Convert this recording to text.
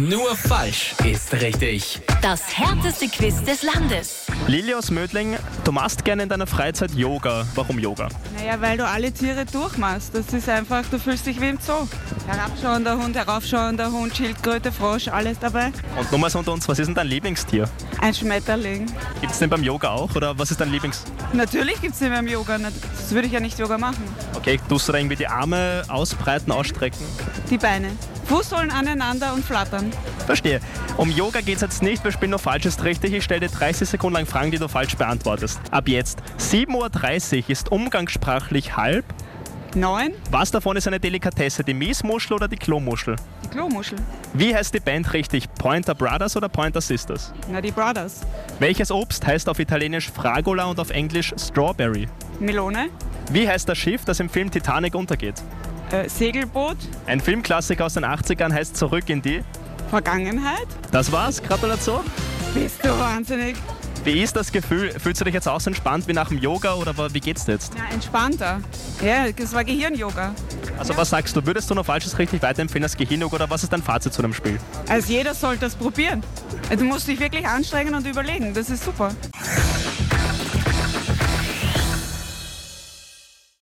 Nur falsch ist richtig. Das härteste Quiz des Landes. Lili aus Mödling, du machst gerne in deiner Freizeit Yoga. Warum Yoga? Naja, weil du alle Tiere durchmachst. Das ist einfach, du fühlst dich wie im Zoo. Herabschauender Hund, heraufschauender Hund, Schildkröte, Frosch, alles dabei. Und nochmals unter uns, was ist denn dein Lieblingstier? Ein Schmetterling. Gibt es den beim Yoga auch oder was ist dein Lieblings? Natürlich gibt es den beim Yoga. Das würde ich ja nicht Yoga machen. Okay, tust du da irgendwie die Arme ausbreiten, ausstrecken? Die Beine. Fußsohlen aneinander und flattern. Verstehe. Um Yoga geht es jetzt nicht, wir spielen nur falsch ist richtig. Ich stelle dir 30 Sekunden lang Fragen, die du falsch beantwortest. Ab jetzt. 7:30 Uhr ist umgangssprachlich halb. 9. Was davon ist eine Delikatesse, die Miesmuschel oder die Klomuschel? Die Klomuschel. Wie heißt die Band richtig? Pointer Brothers oder Pointer Sisters? Na, die Brothers. Welches Obst heißt auf Italienisch Fragola und auf Englisch Strawberry? Melone. Wie heißt das Schiff, das im Film Titanic untergeht? Segelboot. Ein Filmklassiker aus den 80ern heißt Zurück in die... Vergangenheit. Das war's, Gratulation. Bist du wahnsinnig. Wie ist das Gefühl? Fühlst du dich jetzt auch so entspannt wie nach dem Yoga oder wie geht's dir jetzt? Ja, entspannter. Ja, das war Gehirn-Yoga. Also was sagst du? Würdest du noch Falsches richtig weiterempfehlen als Gehirn-Yoga oder was ist dein Fazit zu dem Spiel? Also jeder sollte das probieren. Du musst dich wirklich anstrengen und überlegen. Das ist super.